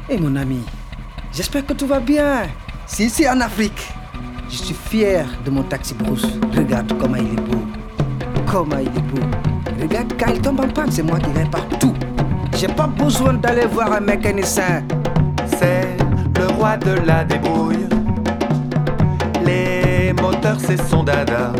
Eh mon ami, j'espère que tout va bien. C'est ici en Afrique. Je suis fier de mon taxi brousse. Regarde comment il est beau. Comment il est beau. Regarde, quand il tombe en panne, c'est moi qui répare tout. J'ai pas besoin d'aller voir un mécanicien. C'est le roi de la débrouille. Les moteurs, c'est son dada.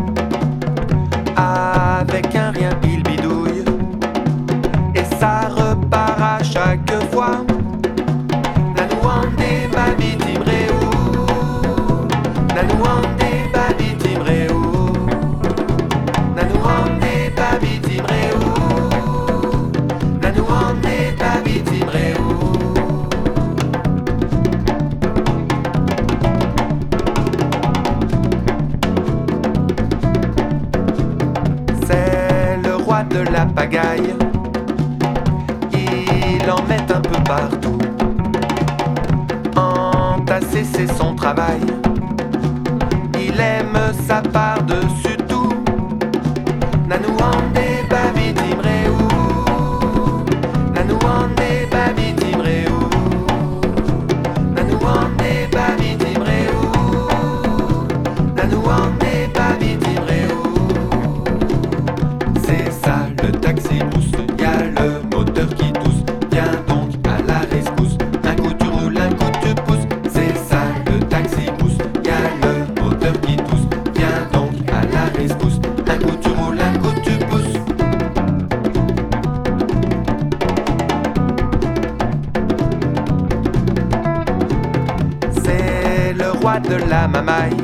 Avec un rien, il bidouille. Et ça repart à chaque fois. Nanouande babi timréou. Nanouande babi timréou. Nanouande babi timréou. Nanouande babi timréou. C'est le roi de la pagaille. Il en met un peu partout. Entasser, c'est son travail. Il aime sa part dessus tout. Nanouande babi timréou. Nanouande babi timréou. Nanouande babi timréou. Nanouande babi timréou. C'est ça le taxi brousse, y'a le moteur qui tousse. Viens donc à la rescousse, un coup tu roules, un coup tu pousses. C'est ça le taxi brousse, y'a le moteur qui tousse. Viens donc à la rescousse, un coup tu roules, un coup tu pousses. C'est le roi de la mamaille.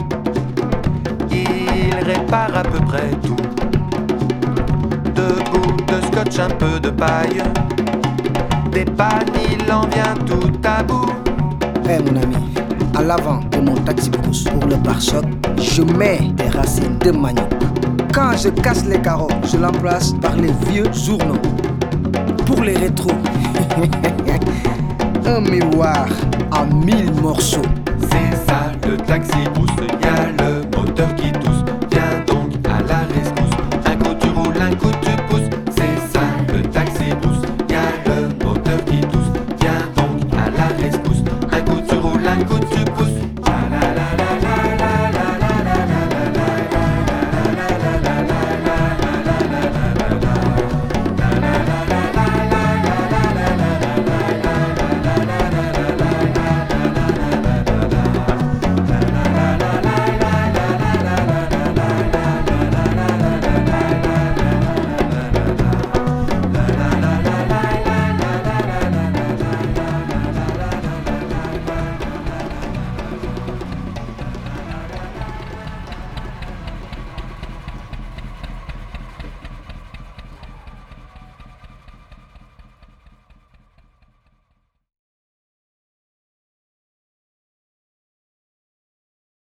Il répare à peu près tout. Deux bouts de scotch, un peu de paille. Des pannes, il en vient tout à bout. Eh mon ami, à l'avant de mon taxi brousse, pour le pare-choc, je mets des racines de manioc. Quand je casse les carreaux, je l'emplace par les vieux journaux. Pour les rétros, un miroir en 1000 morceaux. C'est ça le taxi brousse, y'a le